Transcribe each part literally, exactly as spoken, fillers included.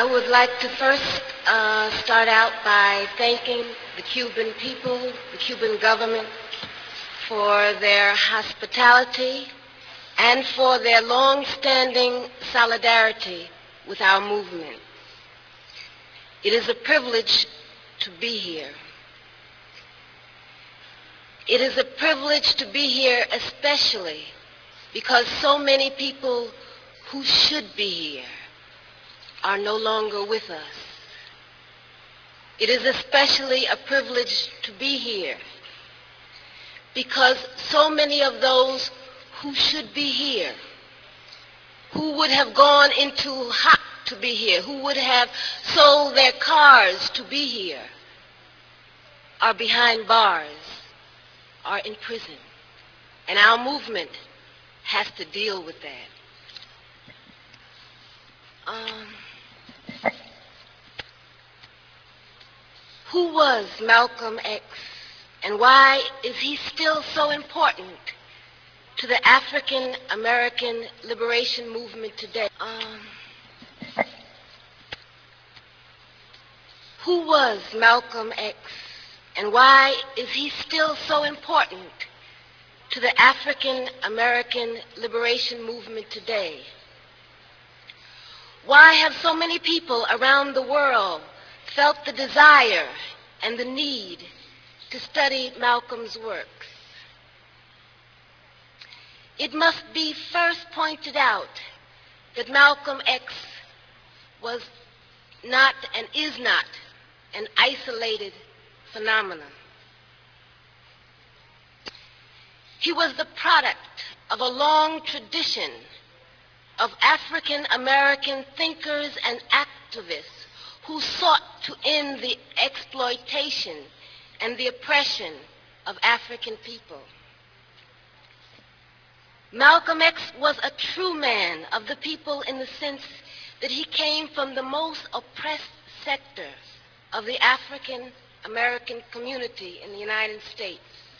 I would like to first uh, start out by thanking the Cuban people, the Cuban government, for their hospitality and for their long-standing solidarity with our movement. It is a privilege to be here. It is a privilege to be here, especially because so many people who should be here are no longer with us. It is especially a privilege to be here because so many of those who should be here, who would have gone into hot to be here, who would have sold their cars to be here, are behind bars, are in prison. And our movement has to deal with that. Um, who was Malcolm X, and why is he still so important to the African American liberation movement today? Um, who was Malcolm X, and why is he still so important to the African American liberation movement today? Why have so many people around the world felt the desire and the need to study Malcolm's works? It must be first pointed out that Malcolm X was not and is not an isolated phenomenon. He was the product of a long tradition of African American thinkers and activists who sought to end the exploitation and the oppression of African people. Malcolm X was a true man of the people in the sense that he came from the most oppressed sector of the African American community in the United States.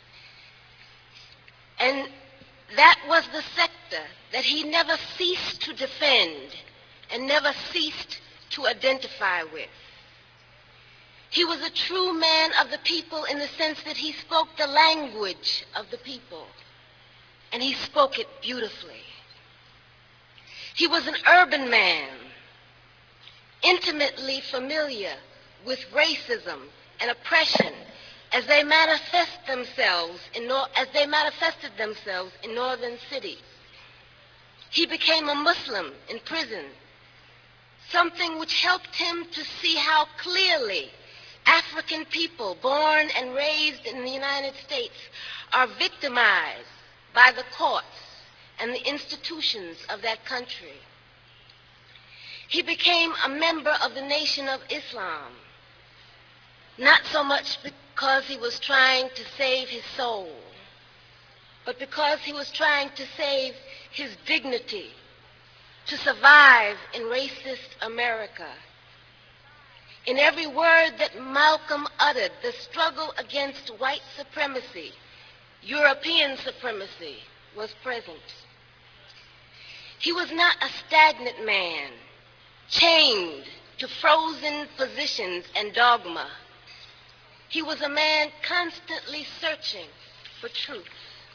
And that was the sector that he never ceased to defend and never ceased to identify with. He was a true man of the people in the sense that he spoke the language of the people, and he spoke it beautifully. He was an urban man, intimately familiar with racism and oppression as they manifest themselves in nor- as they manifested themselves in northern cities. He became a Muslim in prison, something which helped him to see how clearly African people born and raised in the United States are victimized by the courts and the institutions of that country. He became a member of the Nation of Islam, not so much because he was trying to save his soul, but because he was trying to save his dignity, to survive in racist America. In every word that Malcolm uttered, the struggle against white supremacy, European supremacy, was present. He was not a stagnant man, chained to frozen positions and dogma. He was a man constantly searching for truth.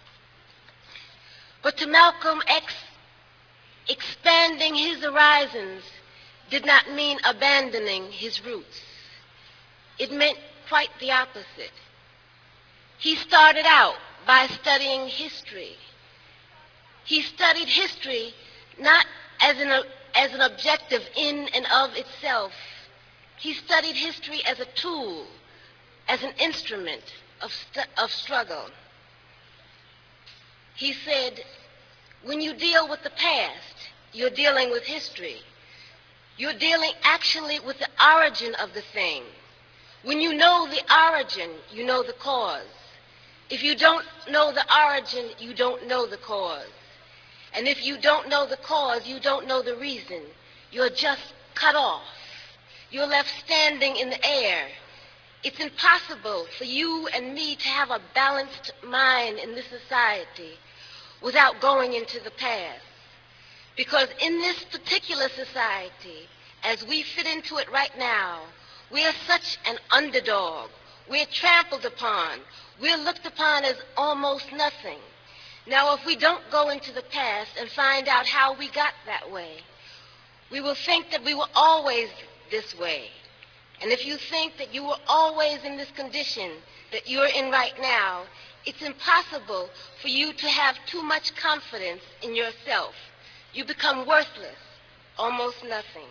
But to Malcolm X, expanding his horizons did not mean abandoning his roots. It meant quite the opposite. He started out by studying history. He studied history not as an, as an objective in and of itself. He studied history as a tool, as an instrument of, st- of struggle. He said, when you deal with the past, you're dealing with history. You're dealing actually with the origin of the thing. When you know the origin, you know the cause. If you don't know the origin, you don't know the cause. And if you don't know the cause, you don't know the reason. You're just cut off. You're left standing in the air. It's impossible for you and me to have a balanced mind in this society without going into the past. Because in this particular society, as we fit into it right now, we are such an underdog. We're trampled upon. We're looked upon as almost nothing. Now, if we don't go into the past and find out how we got that way, we will think that we were always this way. And if you think that you were always in this condition that you're in right now, it's impossible for you to have too much confidence in yourself. You become worthless, almost nothing.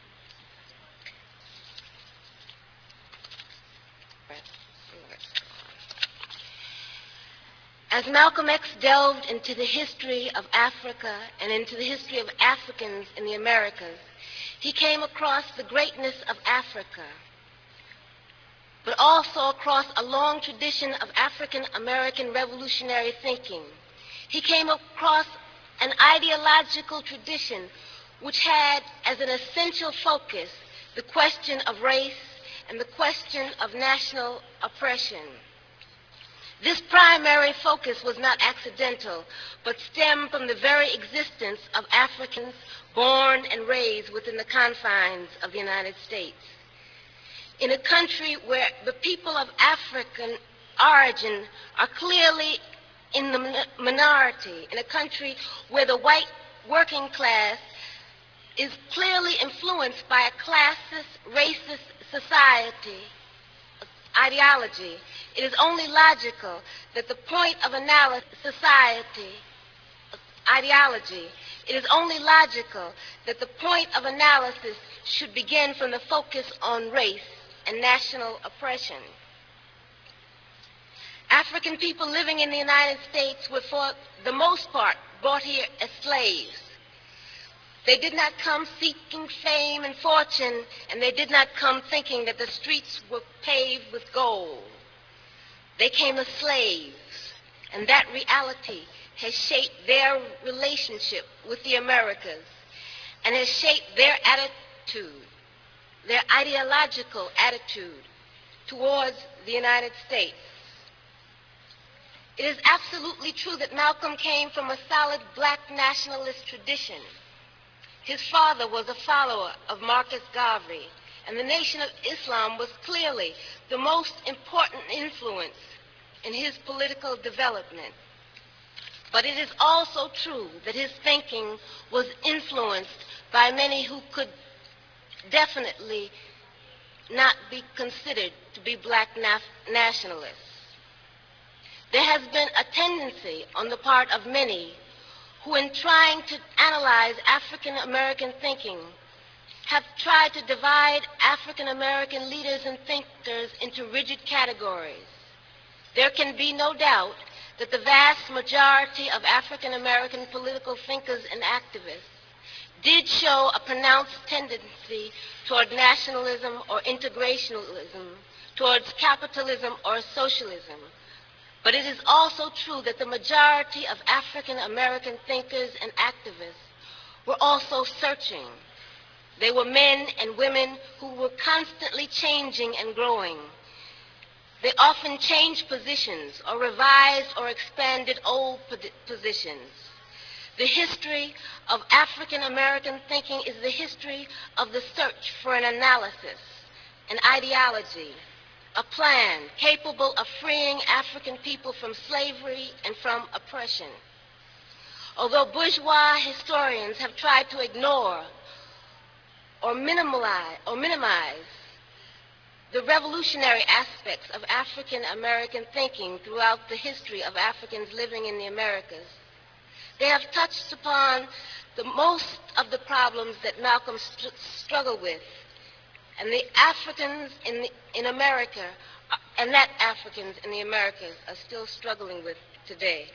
As Malcolm X delved into the history of Africa and into the history of Africans in the Americas, he came across the greatness of Africa, but also across a long tradition of African-American revolutionary thinking. He came across an ideological tradition which had as an essential focus the question of race and the question of national oppression. This primary focus was not accidental, but stemmed from the very existence of Africans born and raised within the confines of the United States. In a country where the people of African origin are clearly in the minority, in a country where the white working class is clearly influenced by a classist, racist society ideology, it is only logical that the point of analysis, society, ideology, it is only logical that the point of analysis should begin from the focus on race and national oppression. African people living in the United States were, for the most part, brought here as slaves. They did not come seeking fame and fortune, and they did not come thinking that the streets were paved with gold. They came as slaves, and that reality has shaped their relationship with the Americas and has shaped their attitude, their ideological attitude towards the United States. It is absolutely true that Malcolm came from a solid black nationalist tradition. His father was a follower of Marcus Garvey, and the Nation of Islam was clearly the most important influence in his political development. But it is also true that his thinking was influenced by many who could definitely not be considered to be black na- nationalists. There has been a tendency on the part of many who, in trying to analyze African American thinking, have tried to divide African American leaders and thinkers into rigid categories. There can be no doubt that the vast majority of African American political thinkers and activists did show a pronounced tendency toward nationalism or integrationalism, towards capitalism or socialism. But it is also true that the majority of African American thinkers and activists were also searching. They were men and women who were constantly changing and growing. They often changed positions or revised or expanded old positions. The history of African American thinking is the history of the search for an analysis, an ideology, a plan capable of freeing African people from slavery and from oppression. Although bourgeois historians have tried to ignore or minimize, or minimize the revolutionary aspects of African American thinking throughout the history of Africans living in the Americas, they have touched upon the most of the problems that Malcolm st- struggled with. And the Africans in, the, in America, uh, and that Africans in the Americas are still struggling with today.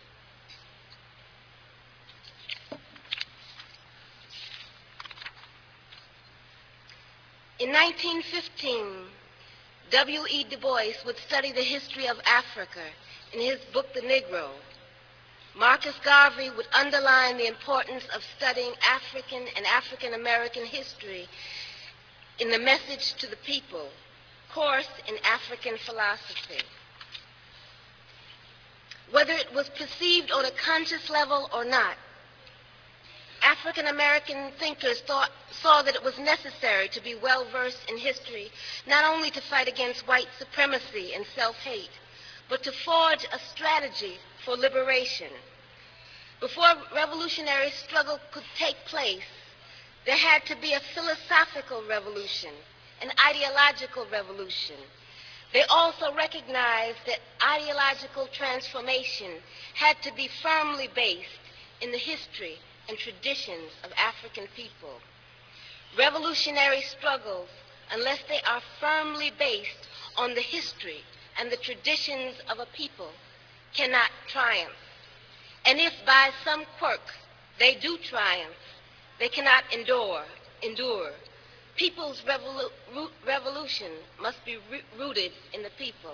In nineteen fifteen, W E Du Bois would study the history of Africa in his book, The Negro. Marcus Garvey would underline the importance of studying African and African American history in The Message to the People, course in African philosophy. Whether it was perceived on a conscious level or not, African American thinkers thought, saw that it was necessary to be well versed in history, not only to fight against white supremacy and self-hate, but to forge a strategy for liberation. Before revolutionary struggle could take place, there had to be a philosophical revolution, an ideological revolution. They also recognized that ideological transformation had to be firmly based in the history and traditions of African people. Revolutionary struggles, unless they are firmly based on the history and the traditions of a people, cannot triumph. And if by some quirk they do triumph, they cannot endure. endure. People's revolu revolution must be rooted in the people.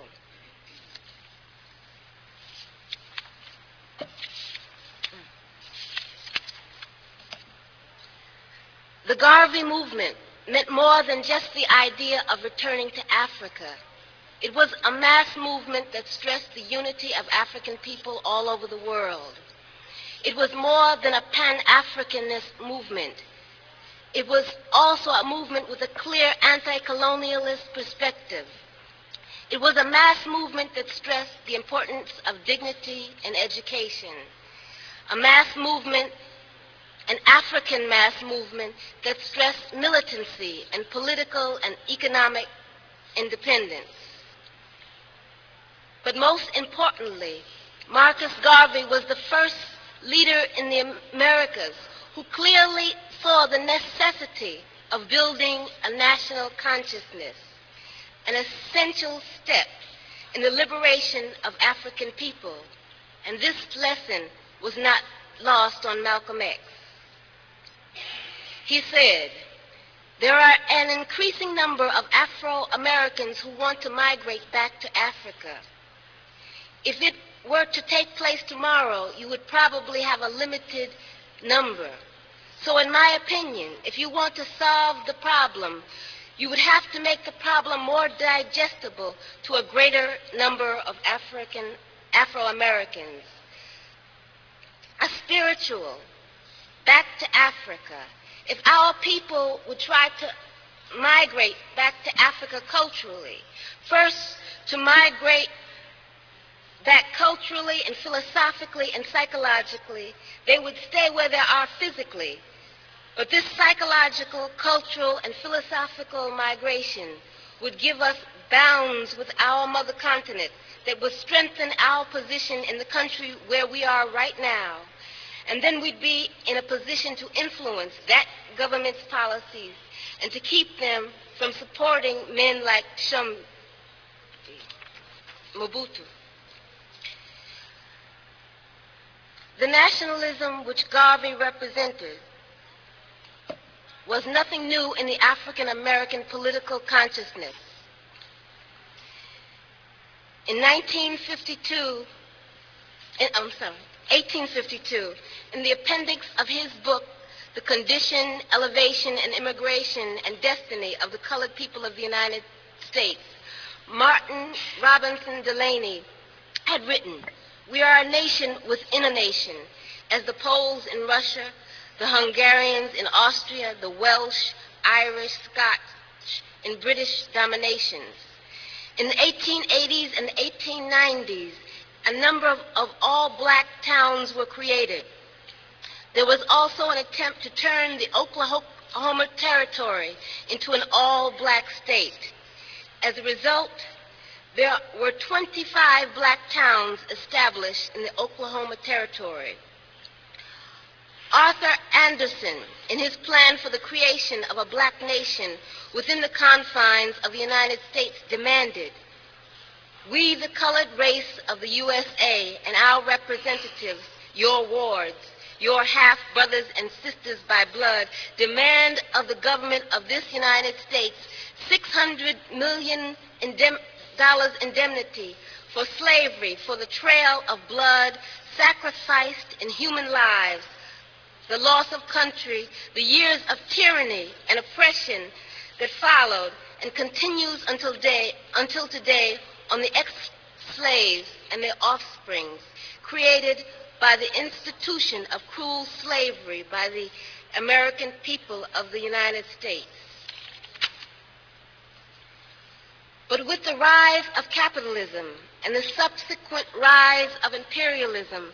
The Garvey movement meant more than just the idea of returning to Africa. It was a mass movement that stressed the unity of African people all over the world. It was more than a Pan-Africanist movement. It was also a movement with a clear anti-colonialist perspective. It was a mass movement that stressed the importance of dignity and education. A mass movement, an African mass movement that stressed militancy and political and economic independence. But most importantly, Marcus Garvey was the first leader in the Americas who clearly saw the necessity of building a national consciousness, an essential step in the liberation of African people. And this lesson was not lost on Malcolm X. He said, "There are an increasing number of Afro-Americans who want to migrate back to Africa. If it were to take place tomorrow, you would probably have a limited number. So in my opinion, if you want to solve the problem, you would have to make the problem more digestible to a greater number of African, Afro-Americans. A spiritual, back to Africa. If our people would try to migrate back to Africa culturally, first to migrate back culturally and philosophically and psychologically, they would stay where they are physically. But this psychological, cultural, and philosophical migration would give us bounds with our mother continent that would strengthen our position in the country where we are right now. And then we'd be in a position to influence that government's policies and to keep them from supporting men like Shum, Mobutu. The nationalism which Garvey represented was nothing new in the African American political consciousness. In nineteen fifty-two, in, I'm sorry, eighteen fifty-two, in the appendix of his book, The Condition, Elevation, and Immigration and Destiny of the Colored People of the United States, Martin Robinson Delaney had written, "We are a nation within a nation, as the Poles in Russia, the Hungarians in Austria, the Welsh, Irish, Scotch in British dominations." In the eighteen eighties and eighteen nineties, a number of, of all-black towns were created. There was also an attempt to turn the Oklahoma Territory into an all-black state. As a result, there were twenty-five black towns established in the Oklahoma Territory. Arthur Anderson, in his plan for the creation of a black nation within the confines of the United States, demanded, "We, the colored race of the U S A, and our representatives, your wards, your half-brothers and sisters by blood, demand of the government of this United States six hundred million dollars indemnity for slavery, for the trail of blood sacrificed in human lives, the loss of country, the years of tyranny and oppression that followed and continues until, day, until today on the ex-slaves and their offsprings, created by the institution of cruel slavery by the American people of the United States. But with the rise of capitalism and the subsequent rise of imperialism,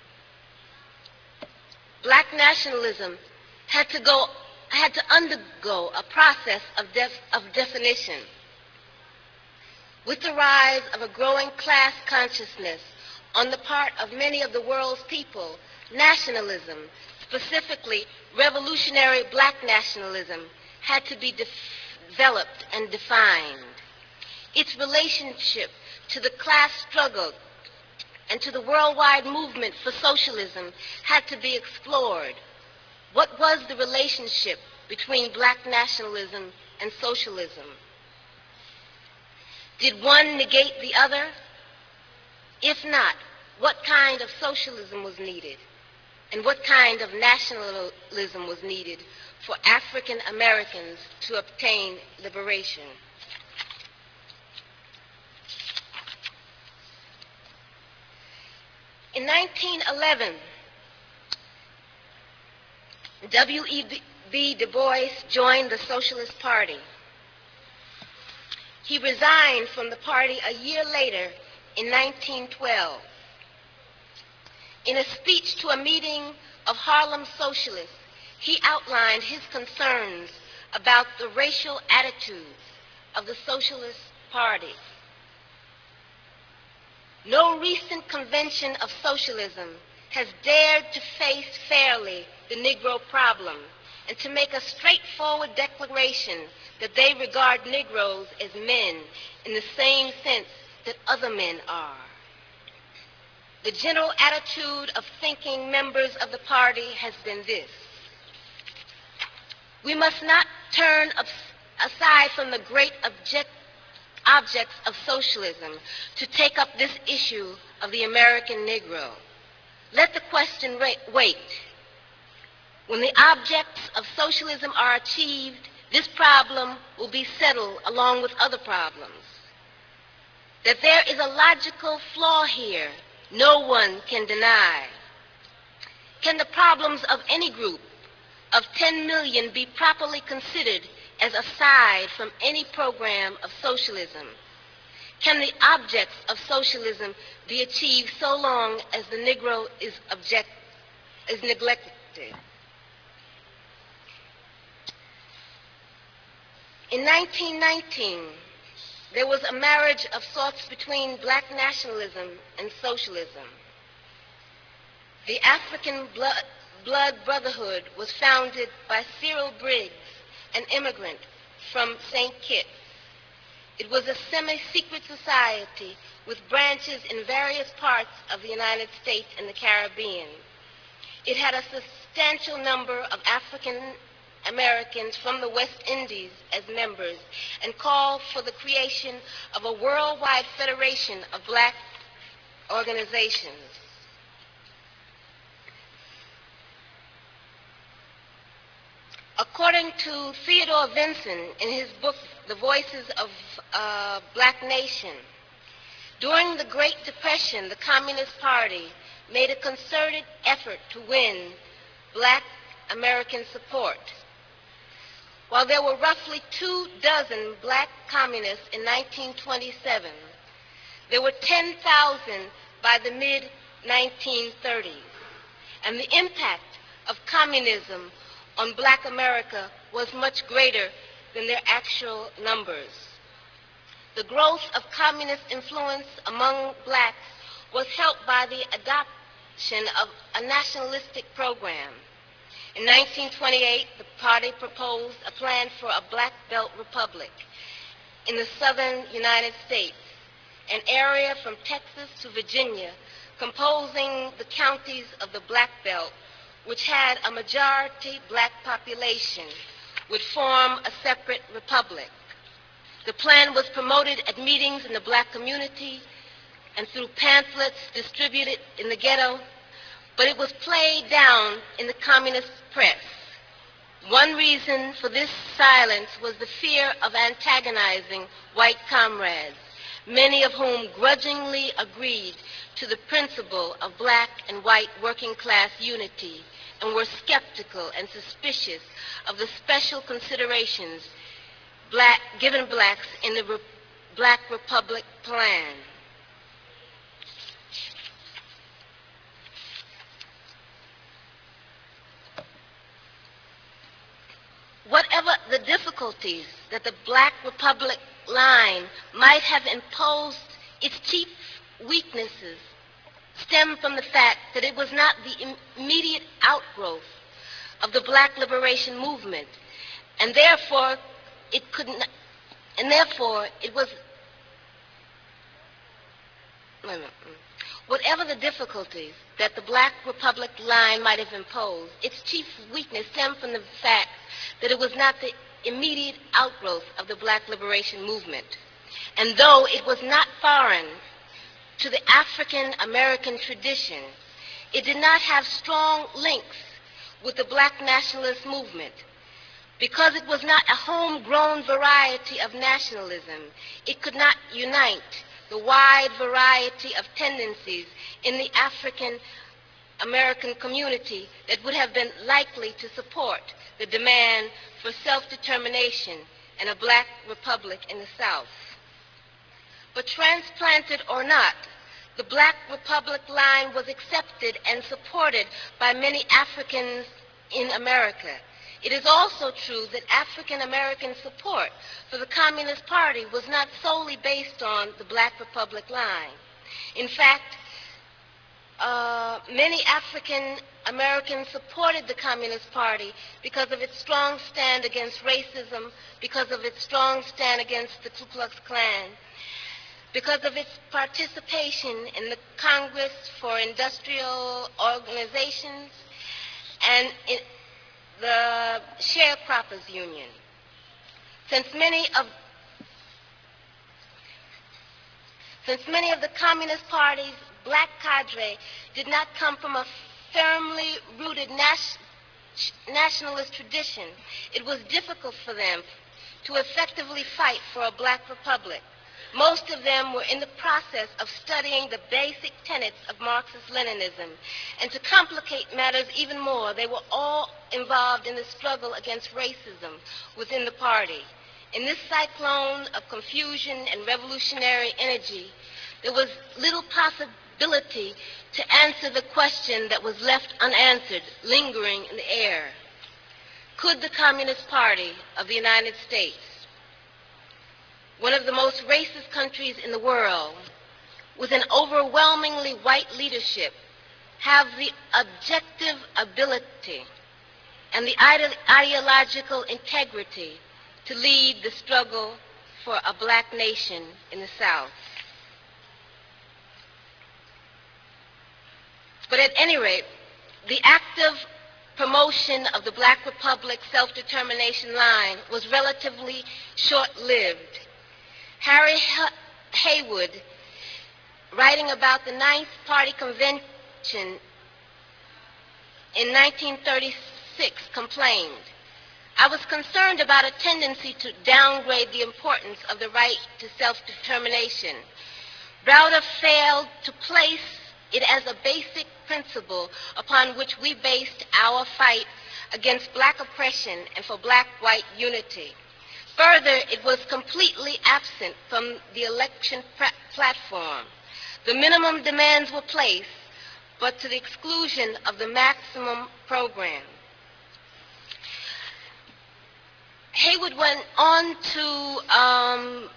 black nationalism had to go, had to undergo a process of, def, of definition. With the rise of a growing class consciousness on the part of many of the world's people, nationalism, specifically revolutionary black nationalism, had to be developed and defined. Its relationship to the class struggle and to the worldwide movement for socialism had to be explored. What was the relationship between black nationalism and socialism? Did one negate the other? If not, what kind of socialism was needed? And what kind of nationalism was needed for African Americans to obtain liberation? In nineteen eleven, W E B Du Bois joined the Socialist Party. He resigned from the party a year later in nineteen twelve. In a speech to a meeting of Harlem socialists, he outlined his concerns about the racial attitudes of the Socialist Party. No recent convention of socialism has dared to face fairly the Negro problem and to make a straightforward declaration that they regard Negroes as men in the same sense that other men are. The general attitude of thinking members of the party has been this: we must not turn aside from the great object objects of socialism to take up this issue of the American Negro. Let the question wait. When the objects of socialism are achieved, this problem will be settled along with other problems. That there is a logical flaw here, no one can deny. Can the problems of any group of ten million be properly considered as aside from any program of socialism? Can the objects of socialism be achieved so long as the Negro is, object, is neglected? In nineteen nineteen, there was a marriage of sorts between black nationalism and socialism. The African Blood, Blood Brotherhood was founded by Cyril Briggs, an immigrant from Saint Kitts. It was a semi-secret society with branches in various parts of the United States and the Caribbean. It had a substantial number of African Americans from the West Indies as members and called for the creation of a worldwide federation of black organizations. According to Theodore Vinson in his book, The Voices of a Black Nation, during the Great Depression, the Communist Party made a concerted effort to win black American support. While there were roughly two dozen black communists in nineteen twenty-seven, there were ten thousand by the mid nineteen thirties, and the impact of communism on black America was much greater than their actual numbers. The growth of communist influence among blacks was helped by the adoption of a nationalistic program. In nineteen twenty-eight, the party proposed a plan for a black belt republic in the southern United States, an area from Texas to Virginia, composing the counties of the Black Belt, which had a majority black population, would form a separate republic. The plan was promoted at meetings in the black community and through pamphlets distributed in the ghetto, but it was played down in the communist press. One reason for this silence was the fear of antagonizing white comrades. many of whom grudgingly agreed to the principle of black and white working class unity and were skeptical and suspicious of the special considerations black, given blacks in the Re- Black Republic plan. Whatever the difficulties that the Black Republic line might have imposed, its chief weaknesses stem from the fact that it was not the im- immediate outgrowth of the Black liberation movement, and therefore it could not, and therefore it was, wait a minute. Whatever the difficulties that the Black Republic line might have imposed, its chief weakness stemmed from the fact that it was not the immediate outgrowth of the Black liberation movement. And though it was not foreign to the African American tradition, it did not have strong links with the Black nationalist movement. Because it was not a homegrown variety of nationalism, it could not unite the wide variety of tendencies in the African American community that would have been likely to support the demand for self-determination and a Black republic in the South. But transplanted or not, the Black Republic line was accepted and supported by many Africans in America. It is also true that African American support for the Communist Party was not solely based on the Black Republic line. In fact, uh, many African Americans supported the Communist Party because of its strong stand against racism, because of its strong stand against the Ku Klux Klan, because of its participation in the Congress for Industrial Organizations and in the Sharecroppers Union. Since many of Since many of the Communist Party's black cadre did not come from a firmly rooted nas- nationalist tradition, it was difficult for them to effectively fight for a Black republic. Most of them were in the process of studying the basic tenets of Marxist-Leninism, and to complicate matters even more, they were all involved in the struggle against racism within the party. In this cyclone of confusion and revolutionary energy, there was little possibility to answer the question that was left unanswered, lingering in the air. Could the Communist Party of the United States, one of the most racist countries in the world, with an overwhelmingly white leadership, have the objective ability and the ide- ideological integrity to lead the struggle for a black nation in the South? But at any rate, the active promotion of the Black Republic self-determination line was relatively short-lived. Harry Haywood, writing about the Ninth Party Convention in nineteen thirty-six, complained, "I was concerned about a tendency to downgrade the importance of the right to self-determination. Browder failed to place it as a basic principle upon which we based our fight against black oppression and for black-white unity. Further, it was completely absent from the election pra- platform. The minimum demands were placed, but to the exclusion of the maximum program." Haywood went on to um,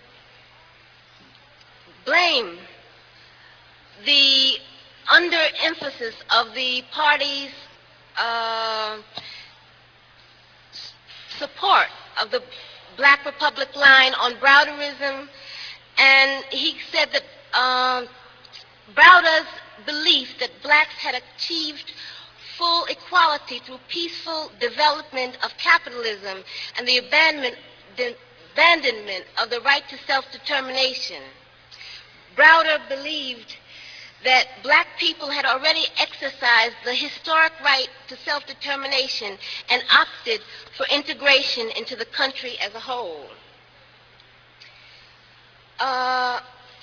blame the underemphasis of the party's uh, s- support of the Black Republic line on Browderism, and he said that uh, Browder's belief that blacks had achieved full equality through peaceful development of capitalism and the abandonment, the abandonment of the right to self-determination. Browder believed that black people had already exercised the historic right to self-determination and opted for integration into the country as a whole. Uh,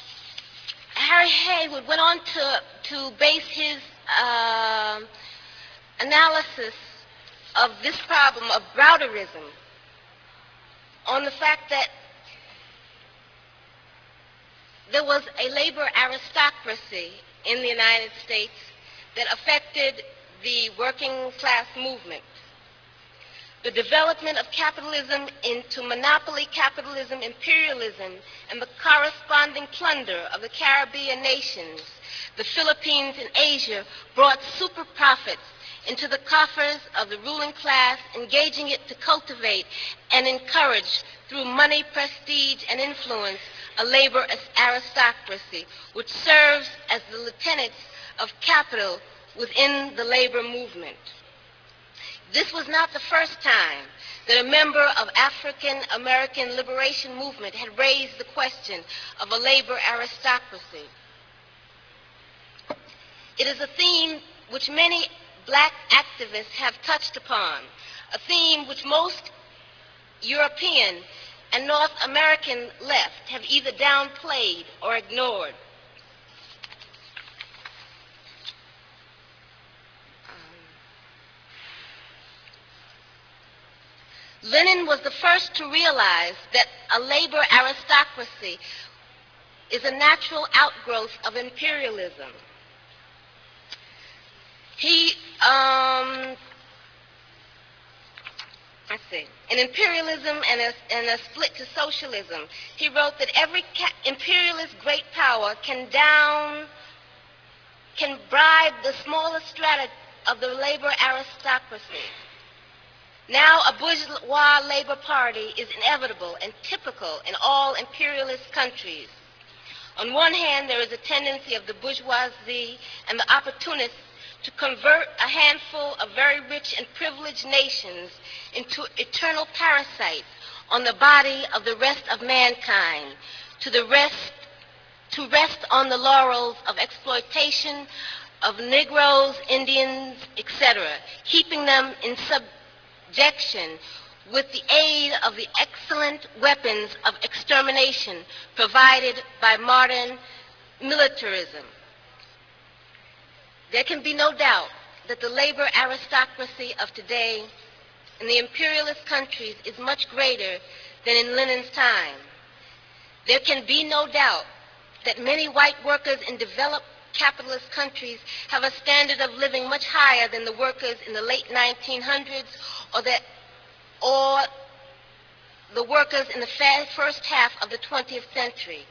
Harry Haywood went on to, to base his uh, analysis of this problem of Browderism on the fact that there was a labor aristocracy in the United States that affected the working class movement. The development of capitalism into monopoly capitalism, imperialism, and the corresponding plunder of the Caribbean nations, the Philippines and Asia, brought super profits into the coffers of the ruling class, engaging it to cultivate and encourage through money, prestige, and influence a labor aristocracy, which serves as the lieutenants of capital within the labor movement. This was not the first time that a member of African American liberation movement had raised the question of a labor aristocracy. It is a theme which many black activists have touched upon, a theme which most European and North American left have either downplayed or ignored. Lenin was the first to realize that a labor aristocracy is a natural outgrowth of imperialism. He, um, let's see, in Imperialism and a, and a Split to Socialism, he wrote that every ca- imperialist great power can down, can bribe the smallest strata of the labor aristocracy. Now a bourgeois labor party is inevitable and typical in all imperialist countries. On one hand, there is a tendency of the bourgeoisie and the opportunists to convert a handful of very rich and privileged nations into eternal parasites on the body of the rest of mankind, to the rest, to rest on the laurels of exploitation of Negroes, Indians, et cetera, keeping them in subjection with the aid of the excellent weapons of extermination provided by modern militarism. There can be no doubt that the labor aristocracy of today in the imperialist countries is much greater than in Lenin's time. There can be no doubt that many white workers in developed capitalist countries have a standard of living much higher than the workers in the late nineteen hundreds or the, or the workers in the fa- first half of the twentieth century.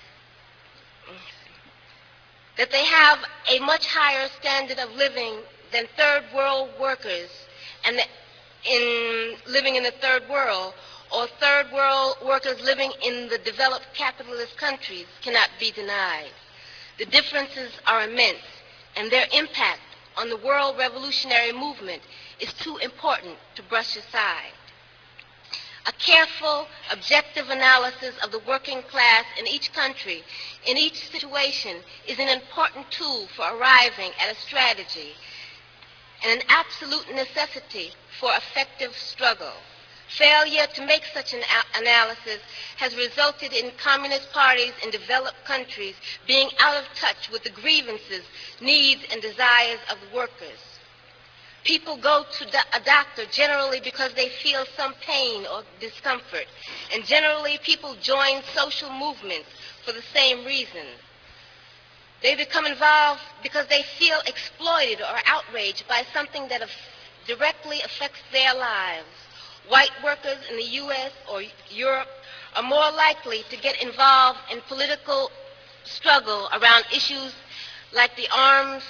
That they have a much higher standard of living than third world workers and that in living in the third world, or third world workers living in the developed capitalist countries cannot be denied. The differences are immense, and their impact on the world revolutionary movement is too important to brush aside. A careful, objective analysis of the working class in each country, in each situation, is an important tool for arriving at a strategy and an absolute necessity for effective struggle. Failure to make such an analysis has resulted in communist parties in developed countries being out of touch with the grievances, needs, and desires of the workers. People go to a doctor generally because they feel some pain or discomfort, and generally people join social movements for the same reason. They become involved because they feel exploited or outraged by something that directly affects their lives. White workers in the U S or Europe are more likely to get involved in political struggle around issues like the arms.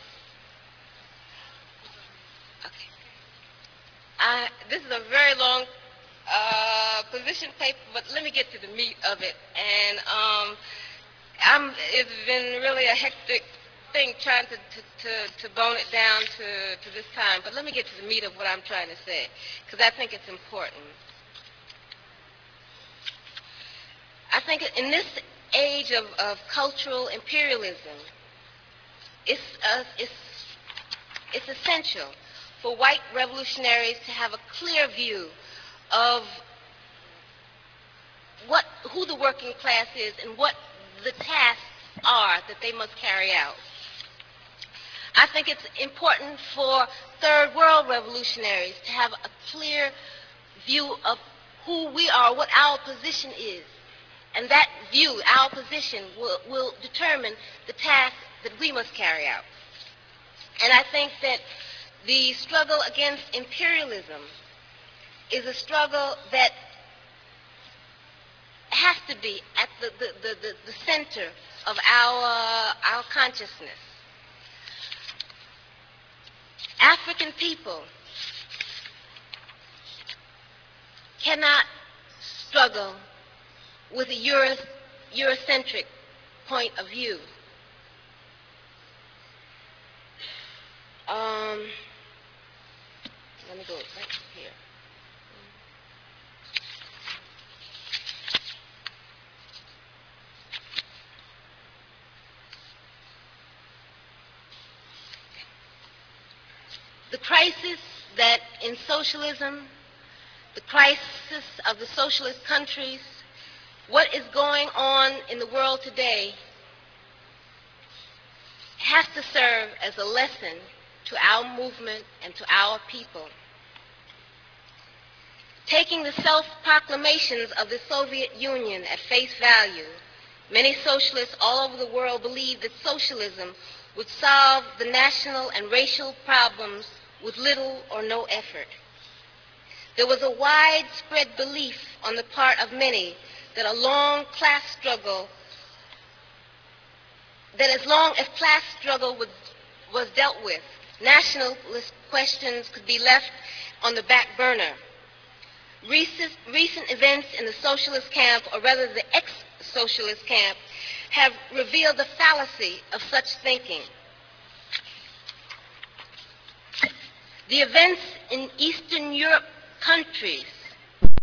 Okay. Uh, this is a very long uh, position paper, but let me get to the meat of it. And um, I'm, it's been really a hectic thing trying to, to, to, to bone it down to, to this time. But let me get to the meat of what I'm trying to say, because I think it's important. I think in this age of, of cultural imperialism, it's, uh, it's, it's essential for white revolutionaries to have a clear view of what, who the working class is and what the tasks are that they must carry out. I think it's important for third world revolutionaries to have a clear view of who we are, what our position is. And that view, our position, will, will determine the task that we must carry out. And I think that the struggle against imperialism is a struggle that has to be at the, the, the, the, the center of our, our consciousness. African people cannot struggle with a Euro, Eurocentric point of view. Um, let me go right here. The crisis that in socialism, the crisis of the socialist countries, what is going on in the world today has to serve as a lesson to our movement and to our people. Taking the self-proclamations of the Soviet Union at face value, many socialists all over the world believed that socialism would solve the national and racial problems with little or no effort. There was a widespread belief on the part of many that a long class struggle, that as long as class struggle was, was dealt with, nationalist questions could be left on the back burner. Recent, recent events in the socialist camp, or rather the ex-socialist camp, have revealed the fallacy of such thinking. The events in Eastern Europe countries